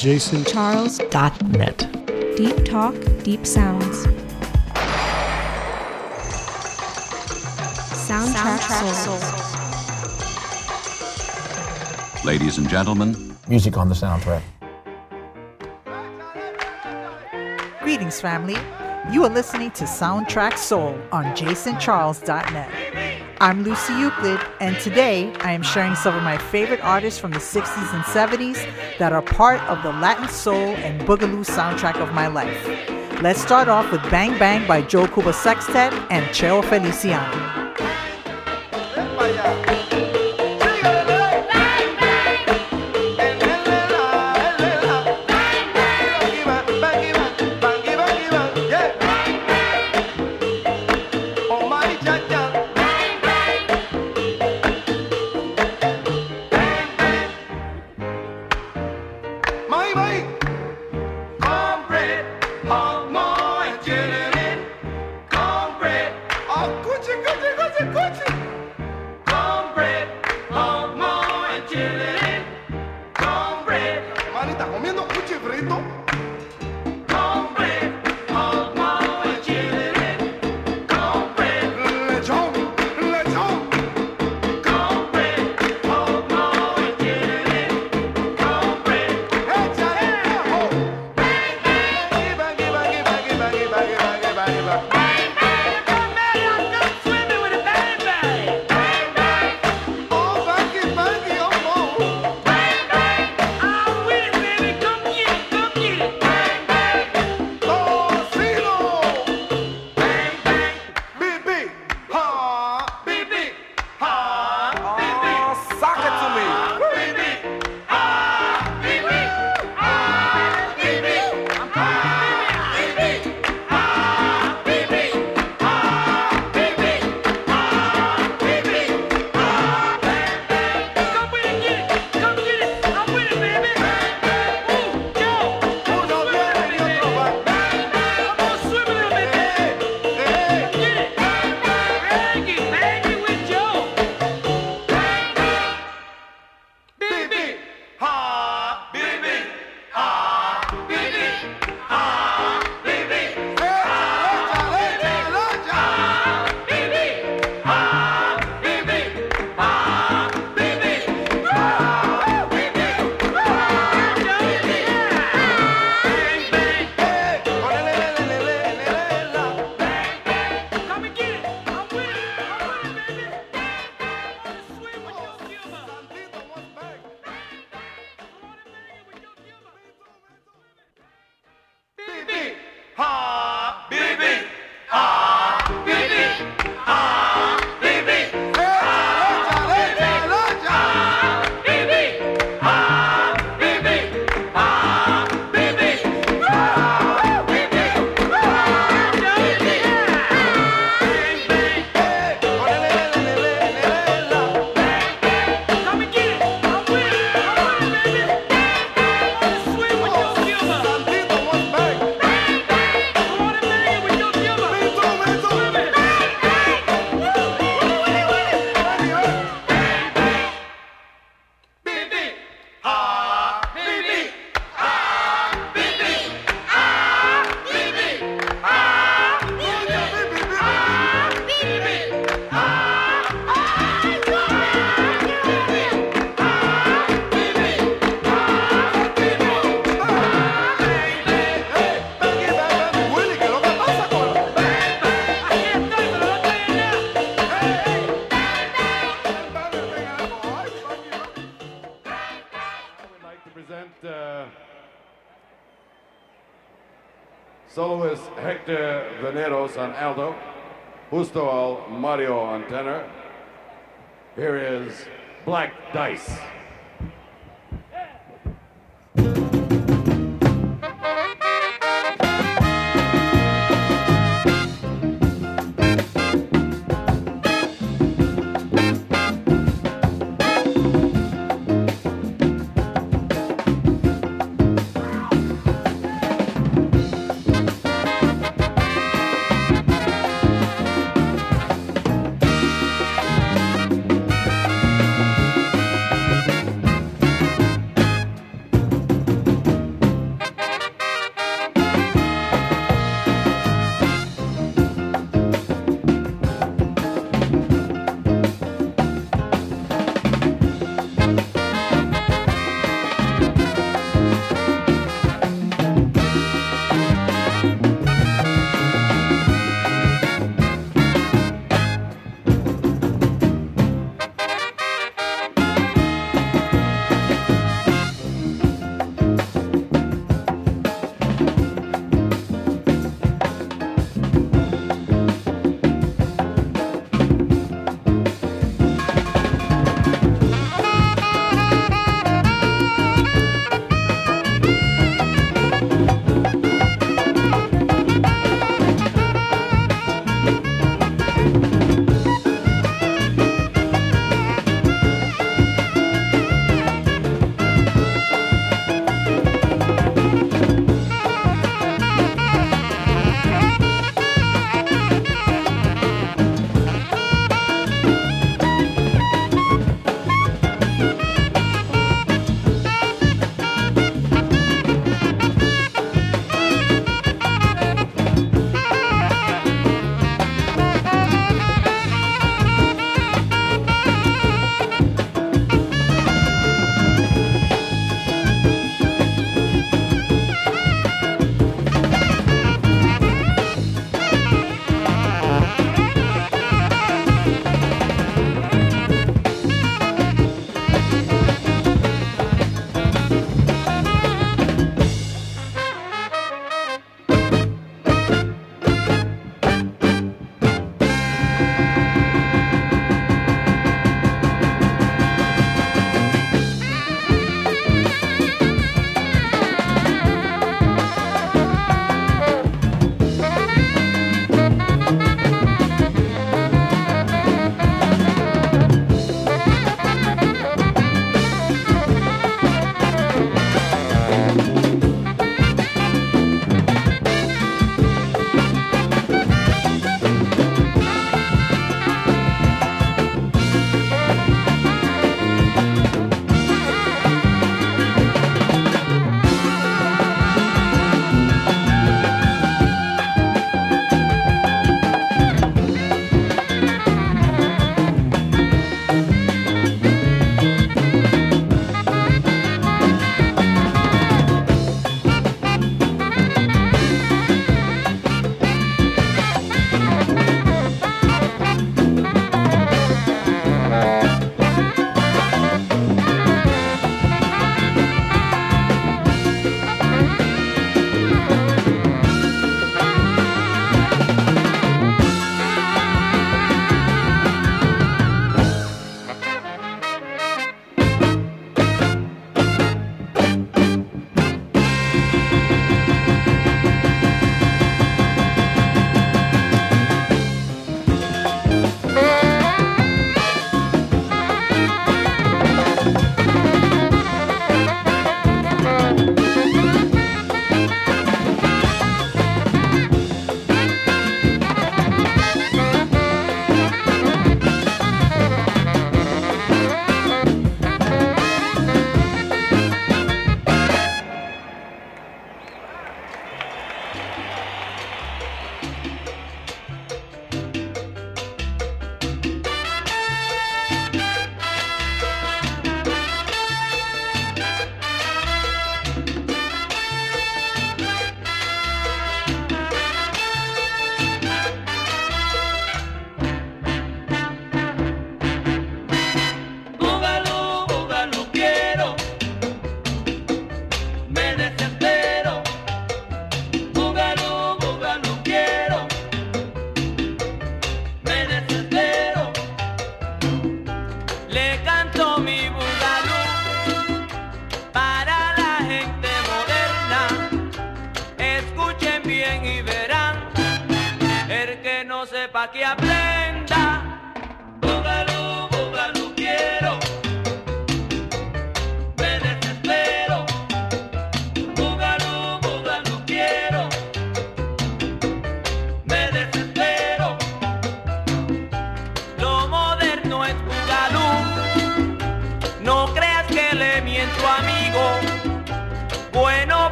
JasonCharles.net. Deep talk, deep sounds. Soundtrack Soul. Ladies and gentlemen, music on the soundtrack. Greetings, family. You are listening to Soundtrack Soul on JasonCharles.net. I'm Lucy Euclid, and today I am sharing some of my favorite artists from the 60s and 70s that are part of the Latin soul and boogaloo soundtrack of my life. Let's start off with Bang Bang by Joe Cuba Sextet and Cheo Feliciano. Soloist Hector Veneros on alto, Justo Al Mario on tenor. Here is Black Dice.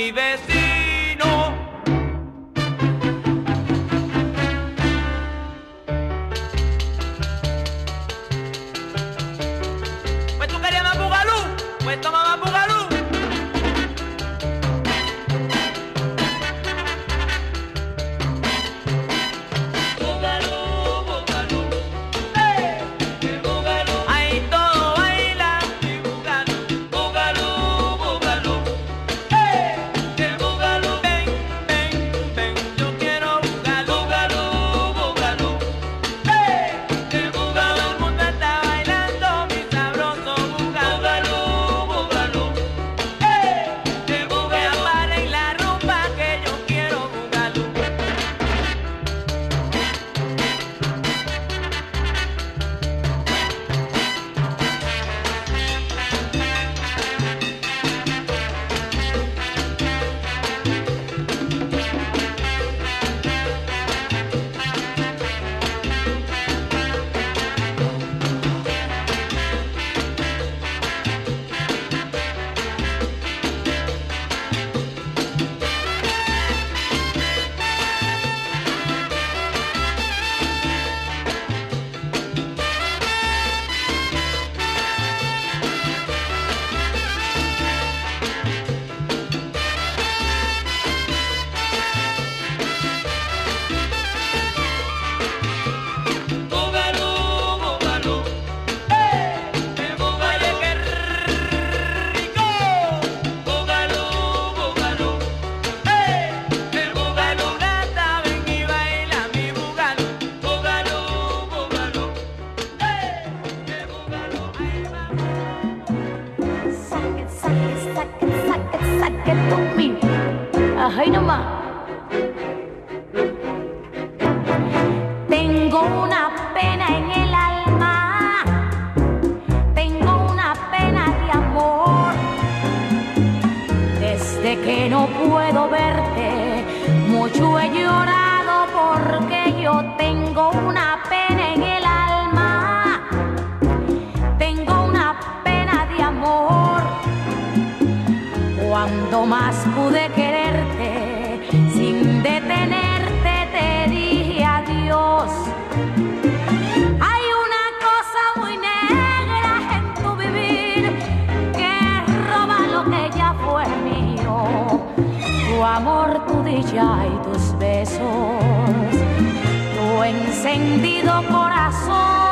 mi vecino. Pues tú querías más bugalú, pues toma más bugalú. Ay, nomás. Tengo una pena en el alma, tengo una pena de amor. Desde que no puedo verte, mucho he llorado porque yo tengo una pena en el alma, tengo una pena de amor. Cuando más pude quererte, sin detenerte te dije adiós. Hay una cosa muy negra en tu vivir que roba lo que ya fue mío. Tu amor, tu dicha y tus besos, tu encendido corazón.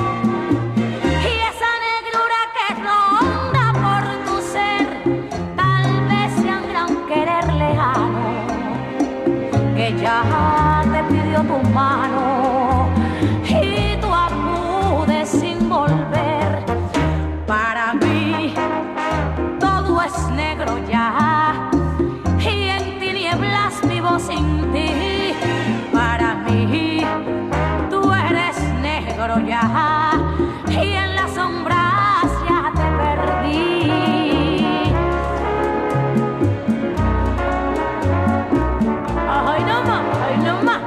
Ya te pidió tu mano y tú acudes sin volver. Para mí todo es negro ya y en tinieblas vivo sin ti. Para mí tú eres negro ya y en las sombras ya te perdí. Ay, no más, ay, no más.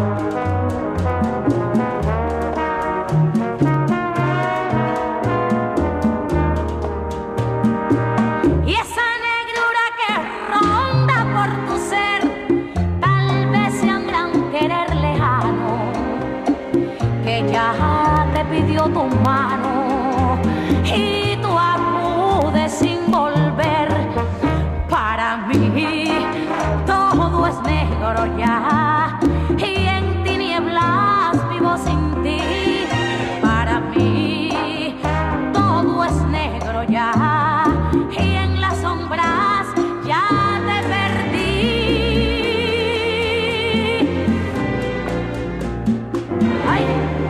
Y esa negrura que ronda por tu ser, tal vez sea un gran querer lejano, que ya te pidió tu mano y tú acudes sin volver. Para mí todo es negro ya y en tinieblas vivo sin ti. Para mí todo es negro ya y en las sombras ya te perdí. Ay.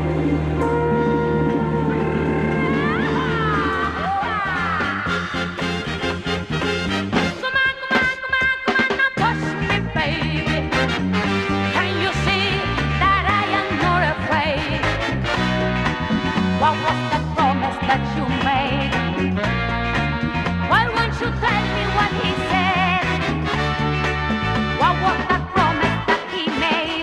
What was the promise that you made? Why won't you tell me what he said? What was the promise that he made?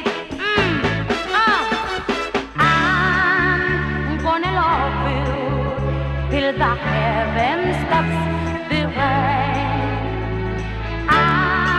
I'm gonna love you till the heaven stops the rain.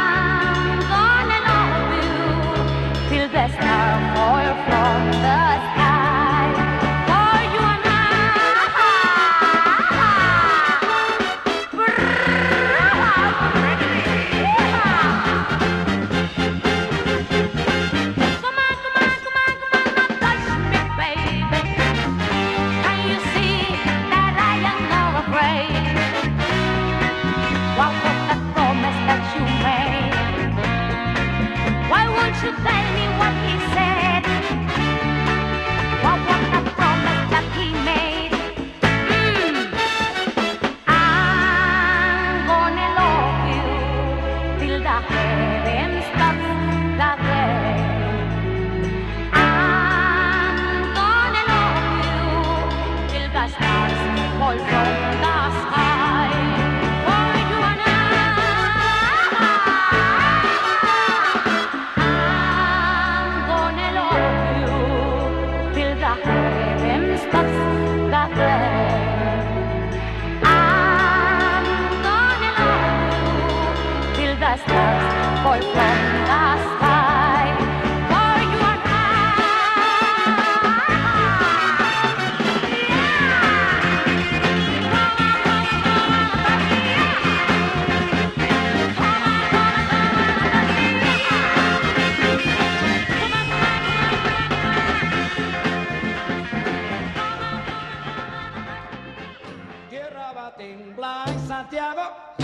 Tierra va a temblar en Santiago,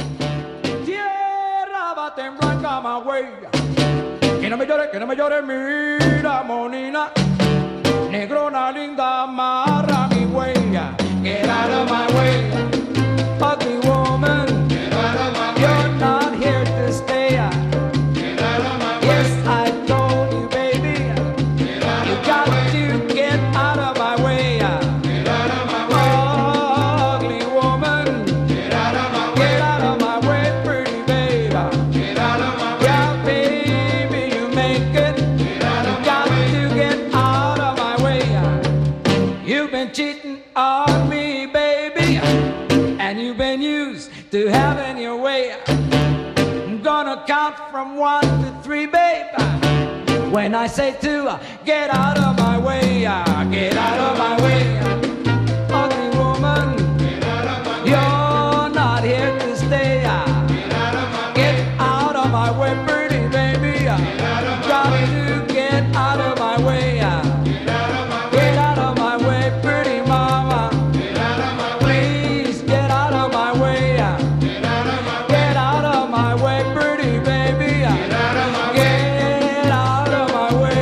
tierra va a temblar en Camagüey. Que no me llore, mira, monina, negrona linda, amarra mi huella. Get out of my way, ugly woman, get out of my way. You're not here to stay. Get out of my way. Yes, I told you, baby, get out you got to get out of my way. Get out of my way, ugly woman, get out of my way. Get out of my way, pretty baby. Get out of my way. Yeah, baby, you make it. Get out of my way. You got to get out of my way. You've been cheating on me, baby, and you've been used to having your way. I'm gonna count from 1 to 3, babe. When I say 2, get out of my way. Get out of my way, ugly woman. Get out of my way. You're not here to stay. Get out of my way. Get out of my way, pretty baby. Get out of my way. Got to get out of my way. Get out of my way. Get out of my way, pretty mama. Get out of my way. Please get out of my way. Get out of my way. Get out of my way, pretty baby. Get out of my way. Get out of my way.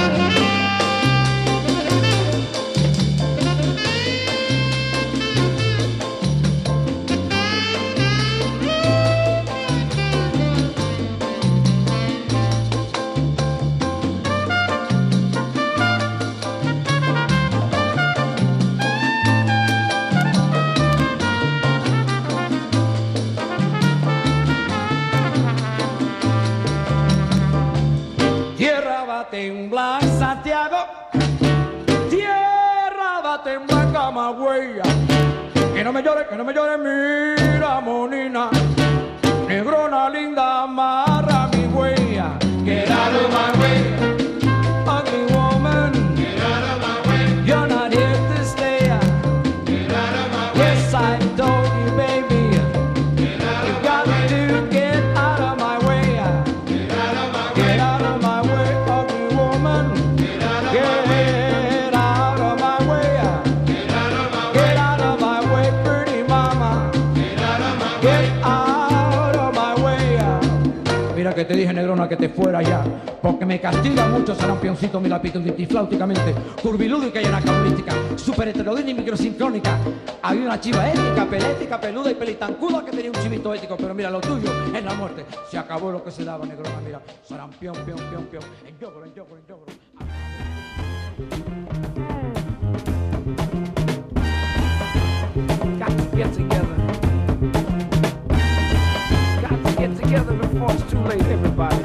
Tierra va a temblar en Santiago, tierra va a temblar en Camagüey. Que no me llore, mira, monina, negrona linda, amarra mi huella. Get out of my way, ugly woman. Get out of my way. You're not here to stay. Get out of my way. Yes, I told you, baby. Get out of my way. You got to get out of my way. Get out of my way. Get out of my way, ugly woman. Get out of my way. Get out of my way. Get out of my way. Get out of my way, pretty mama. Get out of my way. Get out of my way. Mira que te dije, negrona, que te fuera ya, porque me castiga mucho sarampioncito, mi lapito flauticamente, curvilúdica y anacrolística, super heterodina y microsincrónica. Había una chiva ética, pelética, peluda y pelitancuda que tenía un chivito ético, pero mira, lo tuyo es la muerte. Se acabó lo que se daba, negrona, mira, sarampión, pión, pión, pión, en yogoro, en yogoro, en yogoro. Got to get together. Got to get together before it's too late, everybody.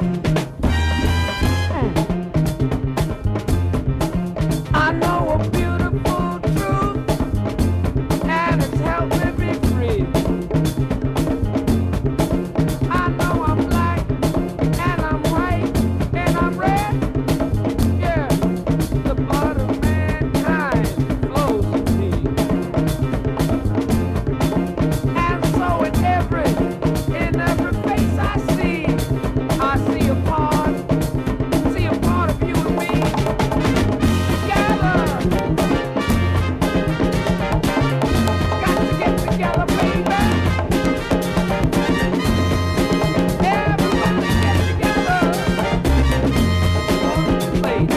I know a beautiful truth, and it's helped me be free. I know I'm black, and I'm white, and I'm red. Yeah, the blood of mankind flows through me. And so in every face I see a part of you and me together. Got to get together, baby. Everybody get together. Late.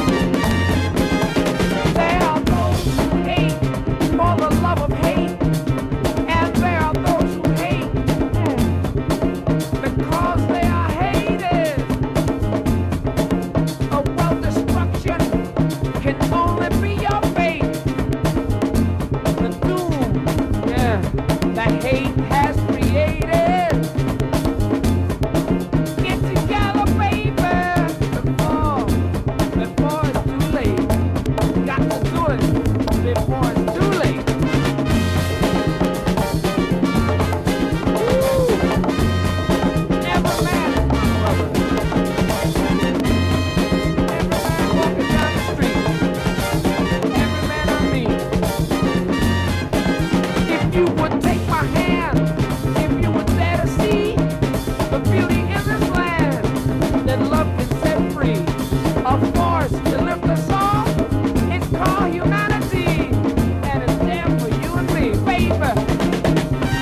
There are those who hate for the love of hate, and there are those who hate because they are hated. A world destruction can only be your fate. The doom, that hate has created. Get together, baby, before it's too late. Got to do it before it's too late. Every man is my brother. Every man walking down the street. Every man I meet. If you would take my hand, if you would dare to see the beauty in this land, that love can set free. A force to lift us all. It's called humanity, and it's there for you and me, baby.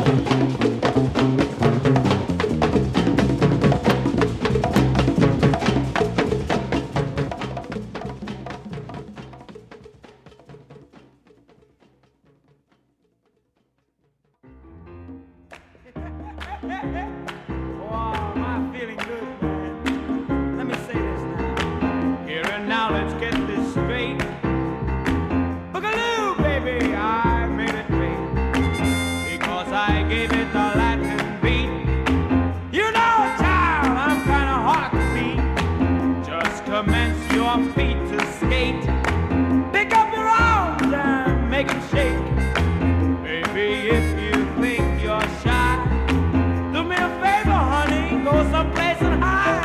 Wow, I'm feeling good, man. Let me say this now. Here and now, let's get this straight. Boogaloo, baby, I made it great because I gave it the Latin beat. You know, child, I'm kind of hard to beat. Just commence your feet to skate. Pick up your arms and make them shake. Baby, if you think you're shy, do me a favor, honey, go someplace and hide.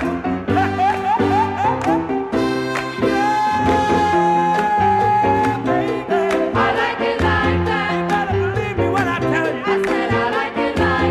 Yeah, baby. I like it like that. You better believe me when I tell you. I said I like it like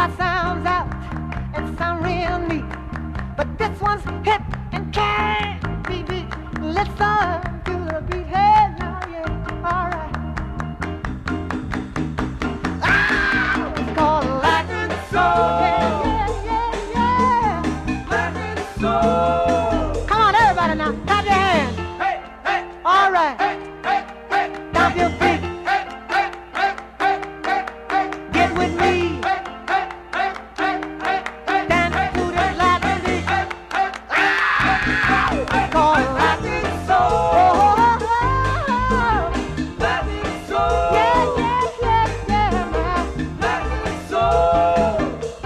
our sounds out and sound real neat. But this one's hip and can't be beat. Listen to the beat, hey now, yeah, alright. Ah, it's called Latin soul, yeah, yeah, yeah. Latin soul. Come on, everybody now, clap your hands. Hey, hey. All right. Hey, hey, hey. Stomp your feet. Hey, hey, hey, hey, hey, hey. Get with me. Hey, hey, hey, hey, hey, hey. Dance to this Latin beat. Hey, hey, hey. It's called Latin soul. Latin soul. Yeah, yeah, yeah, yeah, man. Latin soul.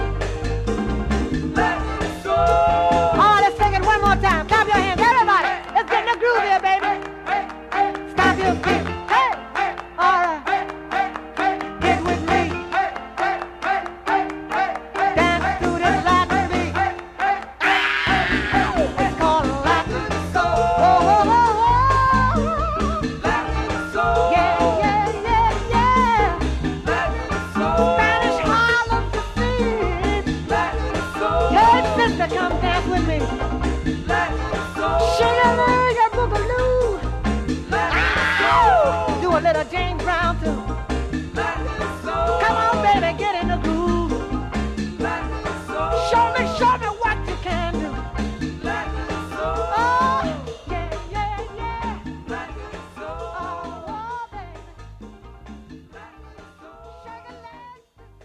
Latin soul. Oh, let's sing it one more time. Clap your hands, everybody. Let's get in the groove here, baby. Stomp your feet. Hey, all right. Get with me. Dance to this Latin beat. It's called Latin soul. Latin soul. Yeah, yeah, yeah, yeah. Latin soul. Spanish Harlem to see. Latin soul. Hey, sister, come dance with me. Latin soul. Shake-a-leg-a boogaloo. Latin soul. Do a little James Brown too. Latin soul. Come on, baby, get in the groove. Latin soul. Show me what you can do. Latin soul. Oh, yeah, yeah, yeah. Latin soul. Oh, baby. Latin soul. Shake a leg.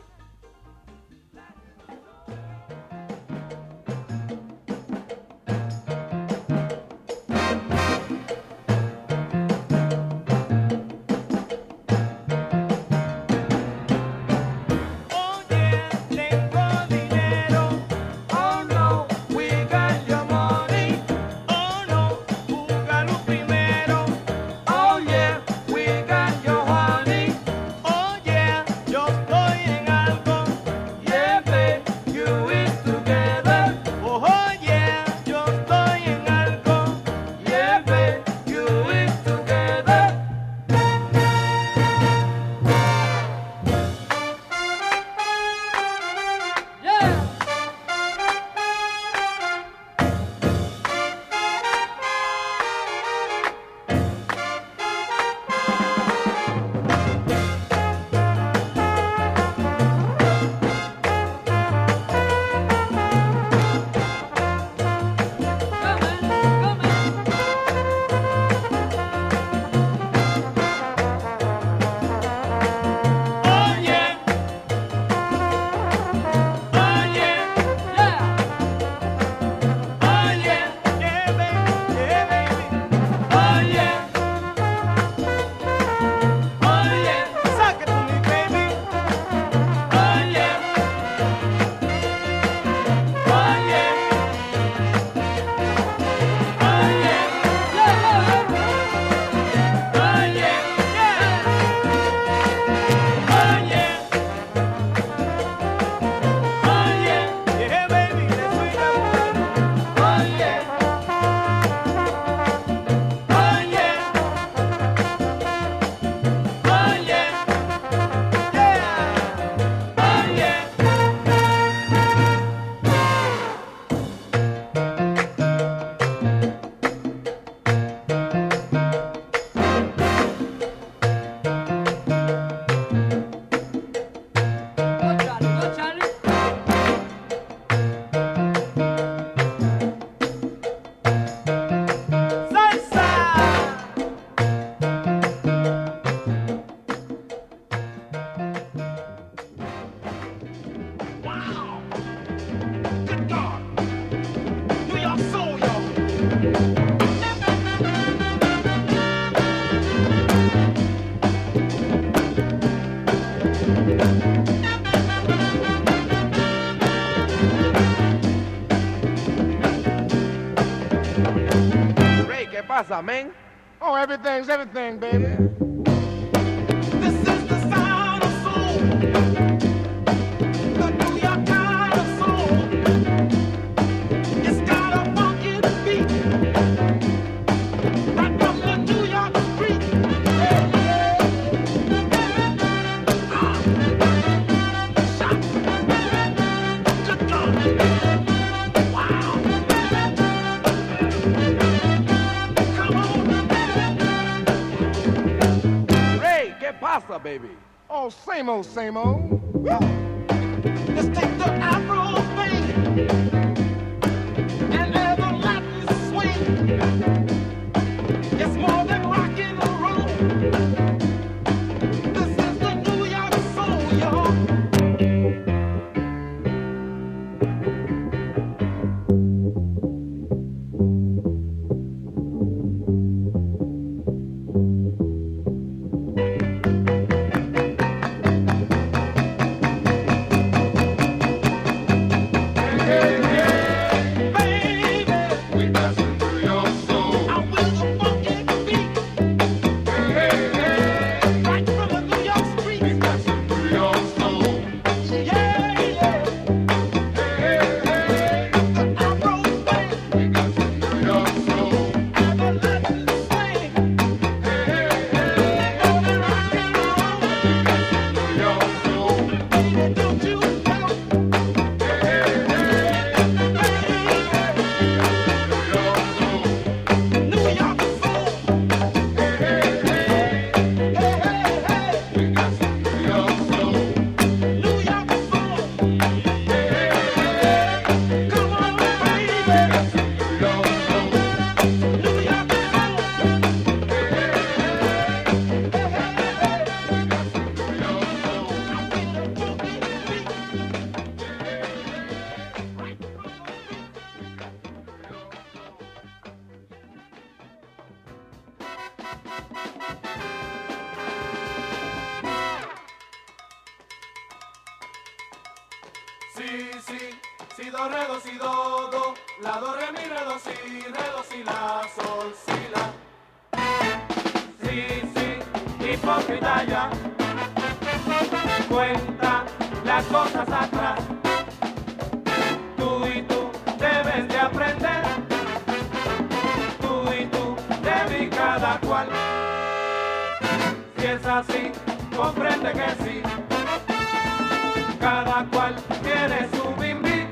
pasa, man? Oh, everything's everything, baby. This is the sound of soul. The New York kind of soul. It's got a funky beat. Right from the New York street. Shot. pasa, baby? Oh, same old, same old. Woo! Let's take the Afro thing and have a Latin swing. It's more than rock and roll. This is the New York soul, y'all. Si, do, re, do, si, do, do, la, do, re, mi, re, do, si, la, sol, si, la. Sí, hipócrita ya, cuenta las cosas atrás. Tú y tú debes de aprender, tú y tú, de mí cada cual. Si es así, comprende que sí, cada cual tiene su bimbi.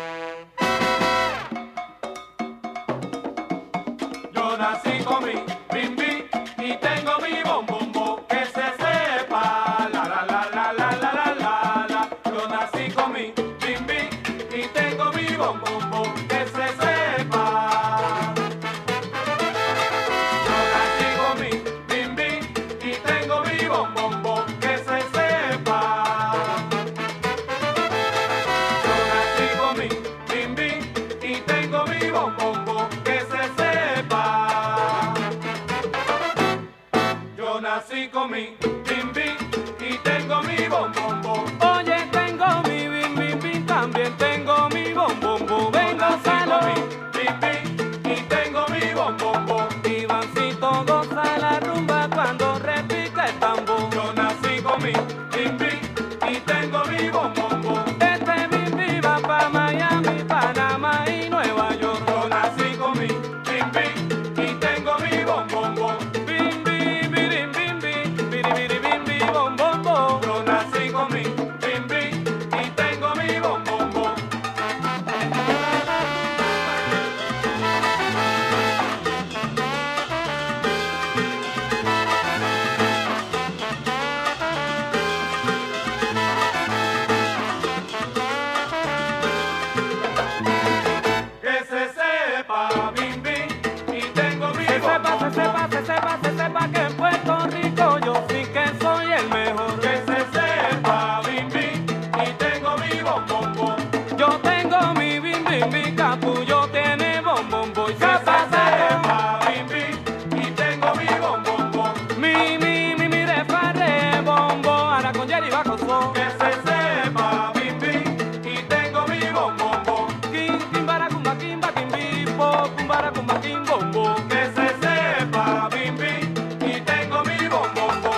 Yo nací con mi bimbi y tengo mi bombombo, que se sepa, la la la la la la la la la. Yo nací con mi bimbi y tengo mi bombombo, que se sepa. Yo nací con mi bimbi y tengo mi bombombo, que se sepa. Yo nací con mi bimbi y tengo mi bombombo, que se sepa. Yo nací con mi bimbi y tengo mi bombombo. Oye, tengo mi bimbi, también tengo mi bombombo. Vengo solo mi bimbi y tengo mi bombombo. Ivancito goza la rumba cuando repica el tambor. Yo nací con mi bimbi y tengo mi bombombo. Este bimbi va pa' Miami, Panamá y Nueva York. Yo nací con mi bimbi y tengo mi bombombo. Bimbi, birim, bimbi, biri, bimbi, bombombo. Yo nací con mi bimbi y tengo mi bombombo. Que se sepa, bimbi, y tengo mi bombombo. Se sepa que en Puerto Rico yo sí que soy el mejor. Que se sepa, bimbi, y tengo mi bombombo. Yo tengo mi bimbi, capullo tiene bombombo. Y que se sepa, bimbi, y tengo mi bombombo. Mi, re, fa, re, bombo, ahora con Jerry va con so. Que se sepa, bimbi, y tengo mi bombombo. Kim, baracumba, kimbipo, baracumba, kim, bombo. Que se sepa, bimbi, y tengo mi bombombo.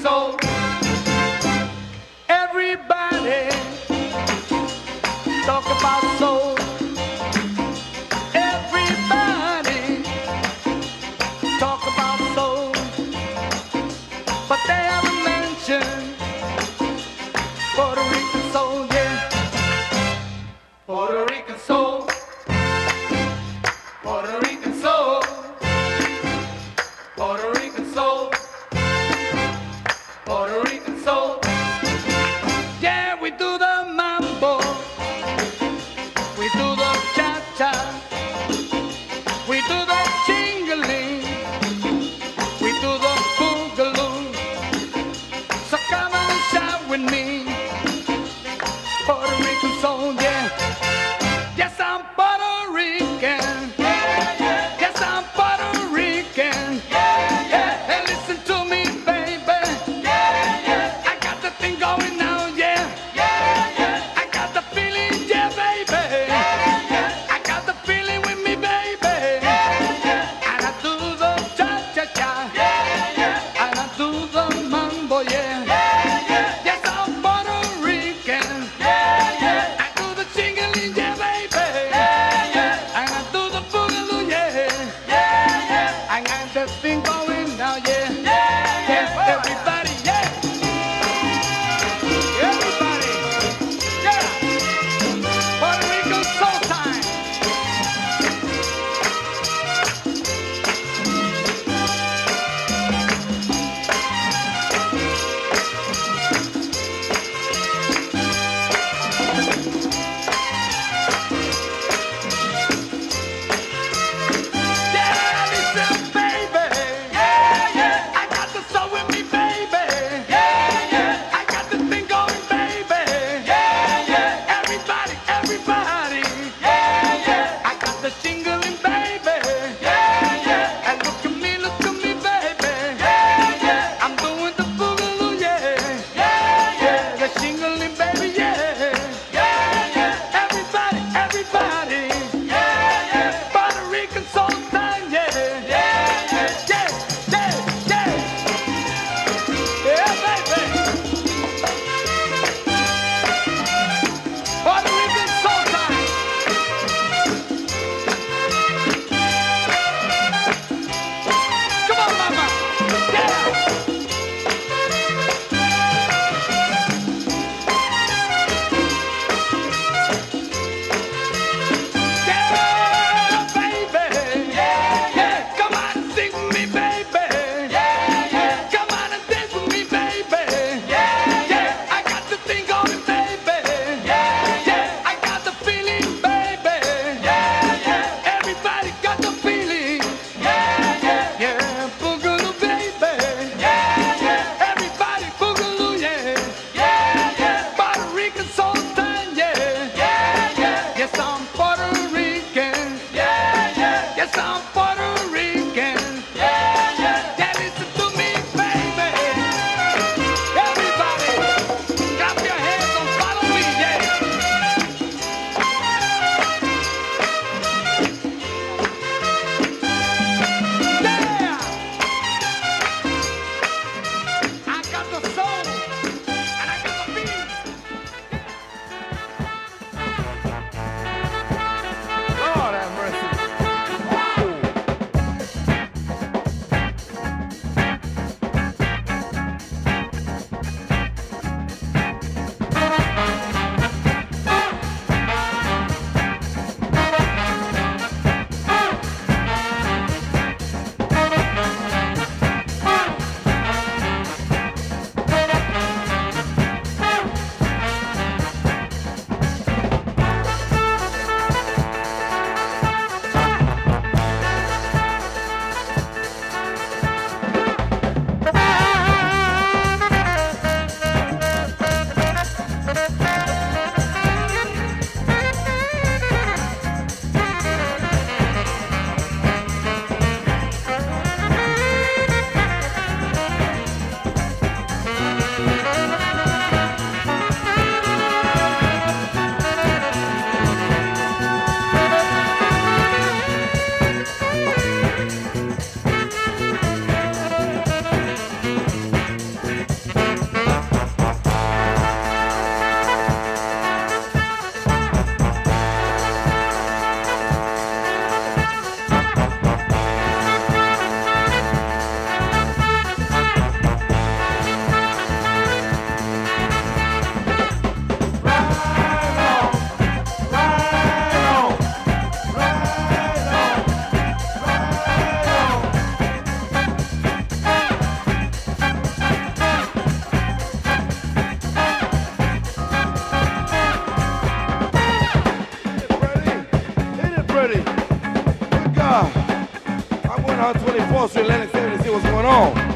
soul. Everybody talk about soul. Everybody talk about soul, but they haven't mentioned Puerto Rican soul, yeah. Puerto Rican soul. Puerto Rican soul. Puerto Rican soul. Puerto Rican soul. Yeah, we do the mambo. We do the cha-cha. We do the jingling. We do the boogaloo. So come and shout with me. Puerto Rican soul, yeah. Yes, I'm Puerto Rican. Yes, I'm Puerto Rican. Hey, listen to me, baby. I got the thing going now, yeah. I got the feeling, yeah, baby. I got the feeling with me, baby. And I do the cha-cha-cha. And I do the mambo, yeah. Yes, I'm Puerto Rican. I do the jingling, yeah, baby. And I do the boogaloo, yeah. I got the thing going now, yeah. Yeah, everybody, yeah. Everybody, yeah. Puerto Rico soul time. Yeah, listen, baby. 124th Street, Atlantic 70 to see what's going on.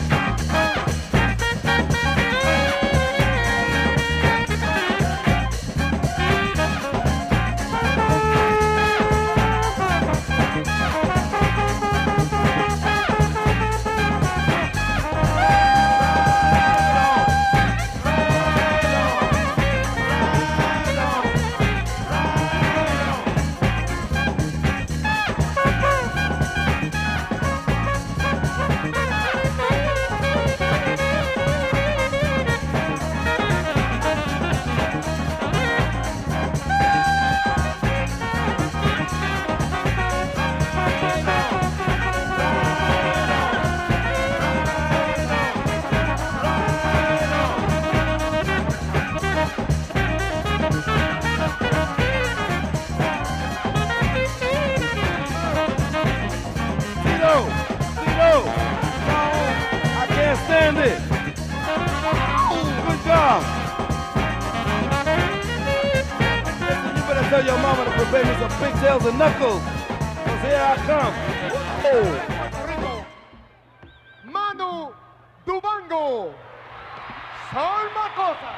Tell your mama to prepare me some pigtails and knuckles, cause here I come. Oh. Manu Dubango, Sol Macosa.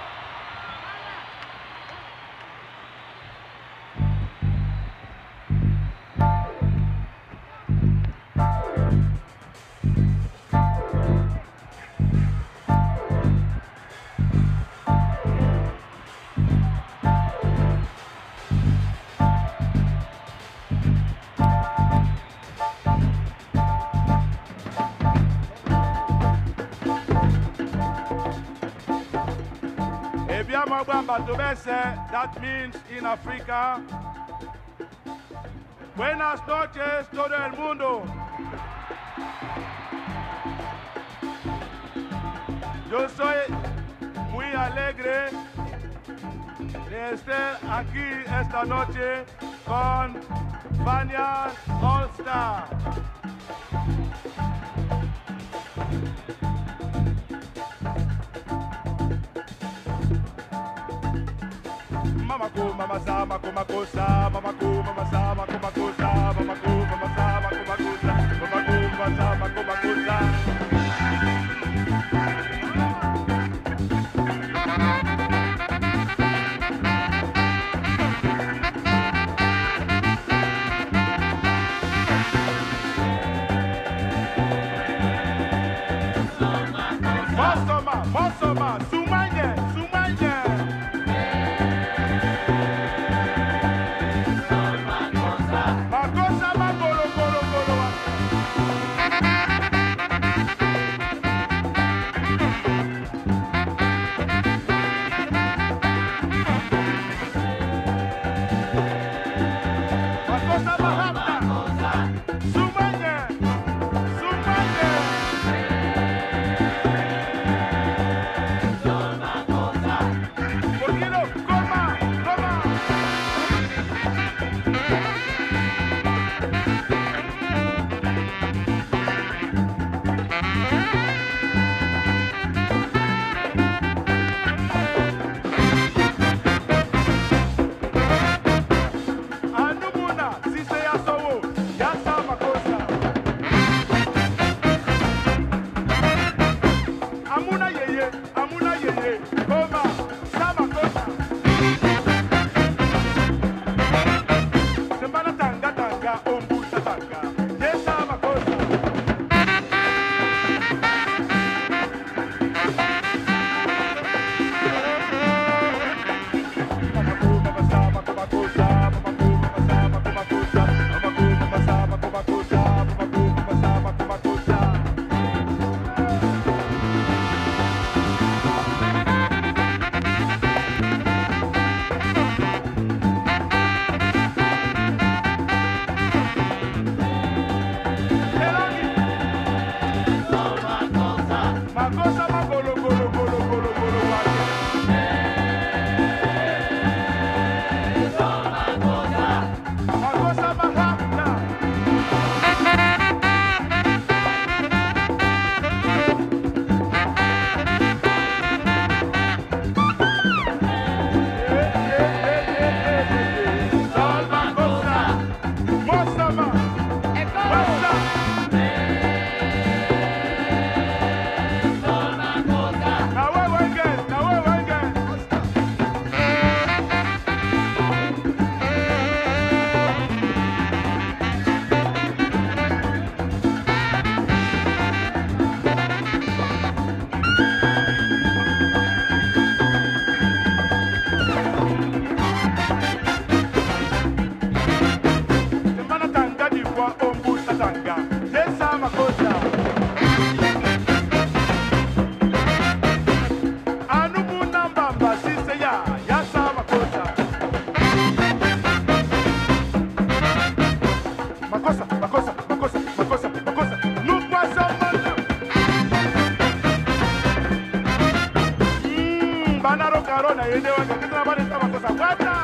That means in Africa, buenas noches todo el mundo. Yo soy muy alegre de estar aquí esta noche con Fania All Star. Mamaku, mama sa, maku sa, mamaku, mama sa, maku sa, mamaku, mama sa, maku sa, mamaku, mama sa, maku sa. Mosoma, Sumanye. viene bailando la mano, estamos con Zapata.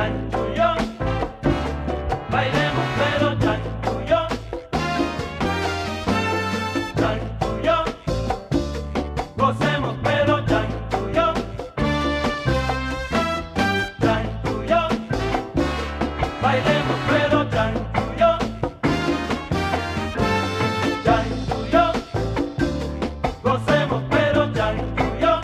chanchullo, bailemos pero chanchullo, chanchullo, gocemos pero chanchullo, chanchullo, bailemos pero chanchullo, chanchullo, gocemos pero chanchullo.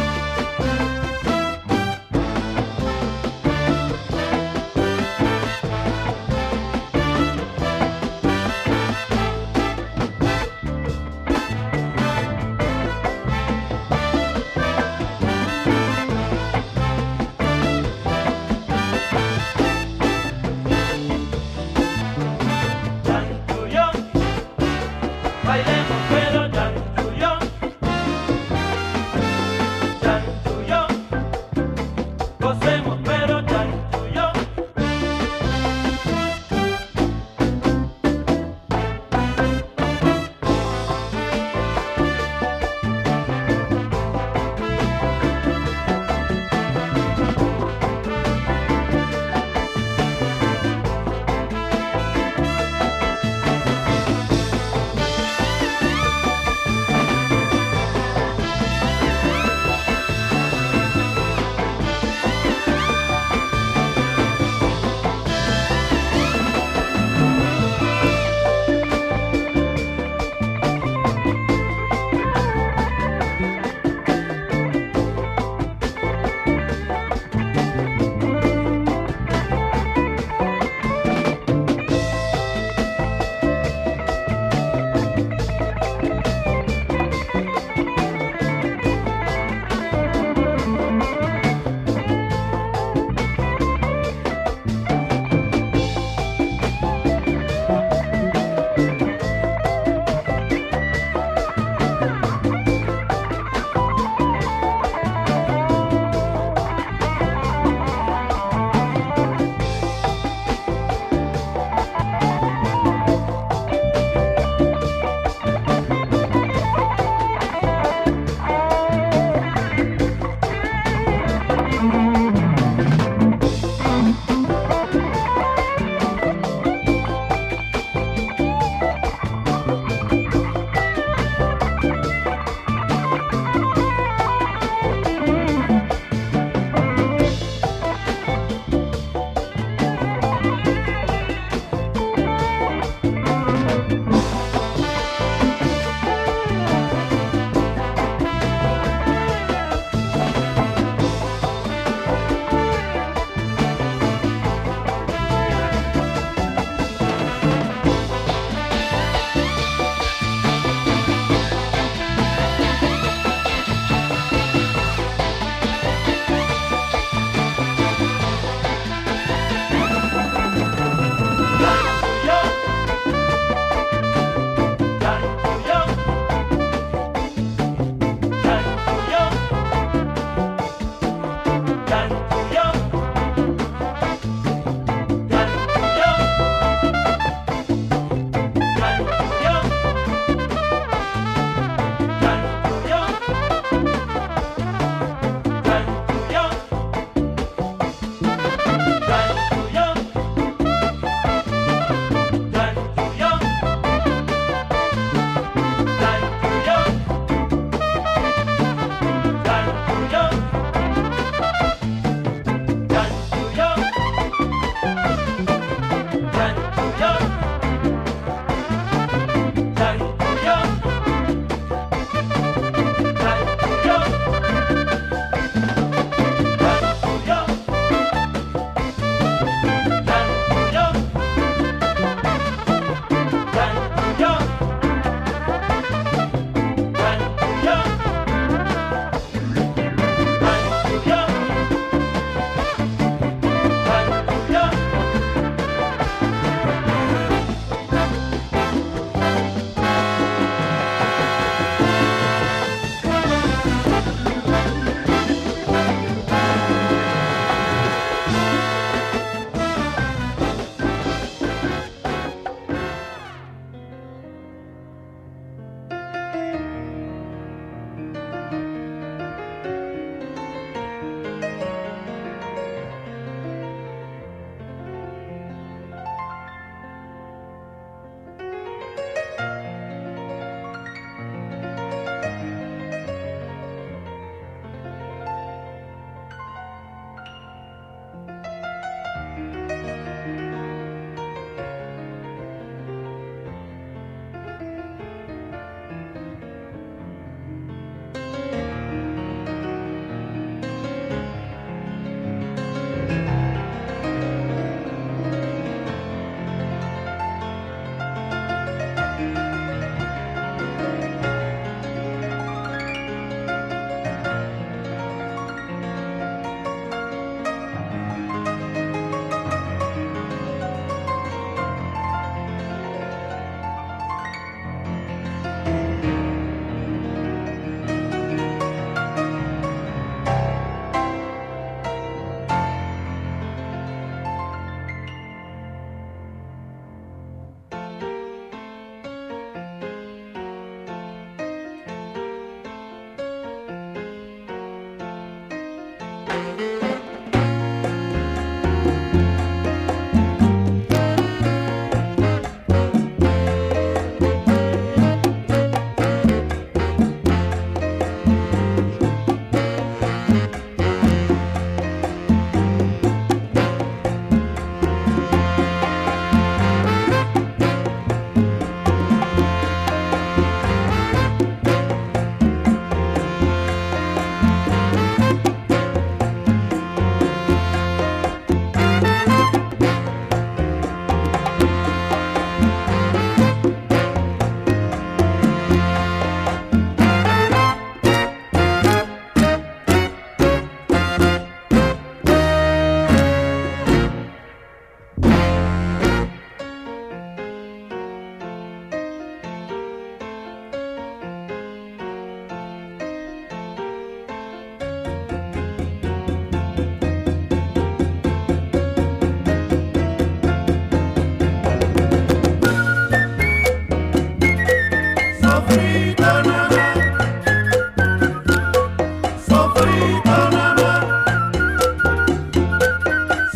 Chanchullo, bailemos pero chanchullo, chanchullo, gocemos pero chanchullo.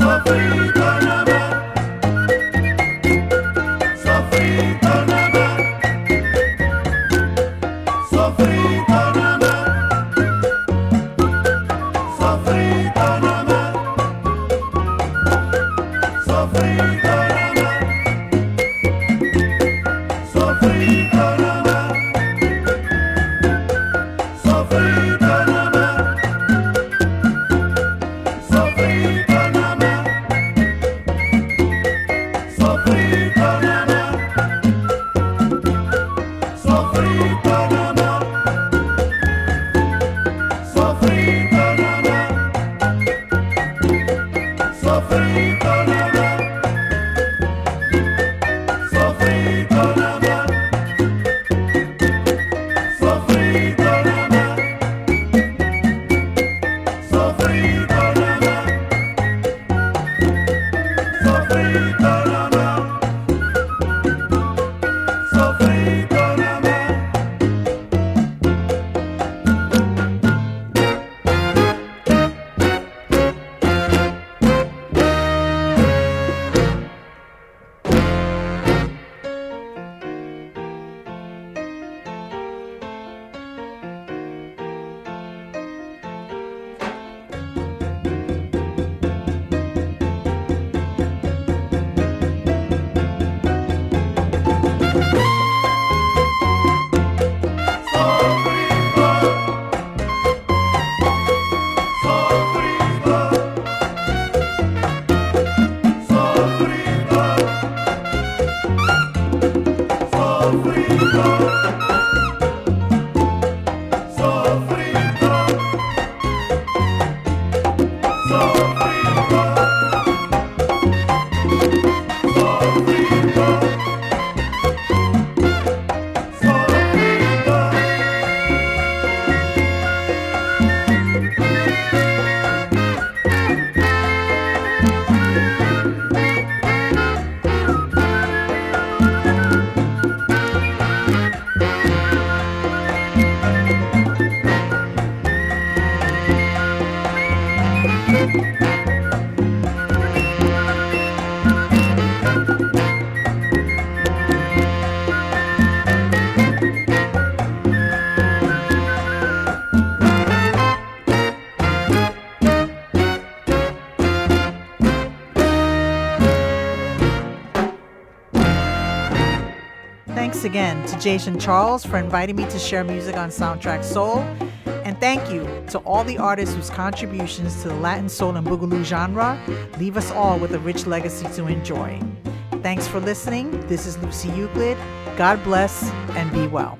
Thanks again to Jason Charles for inviting me to share music on Soundtrack Soul. And thank you to all the artists whose contributions to the Latin soul and boogaloo genre leave us all with a rich legacy to enjoy. Thanks for listening. This is Lucy Euclid. God bless and be well.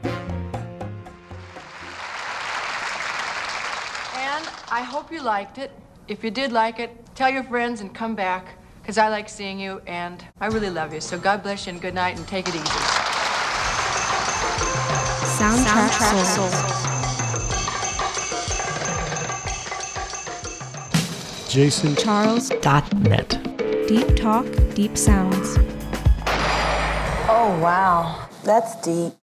And I hope you liked it. If you did like it, tell your friends and come back, because I like seeing you and I really love you. So God bless you and good night and take it easy. Soundtrack Soul. JasonCharles.net. Deep talk, deep sounds. Oh, wow. That's deep.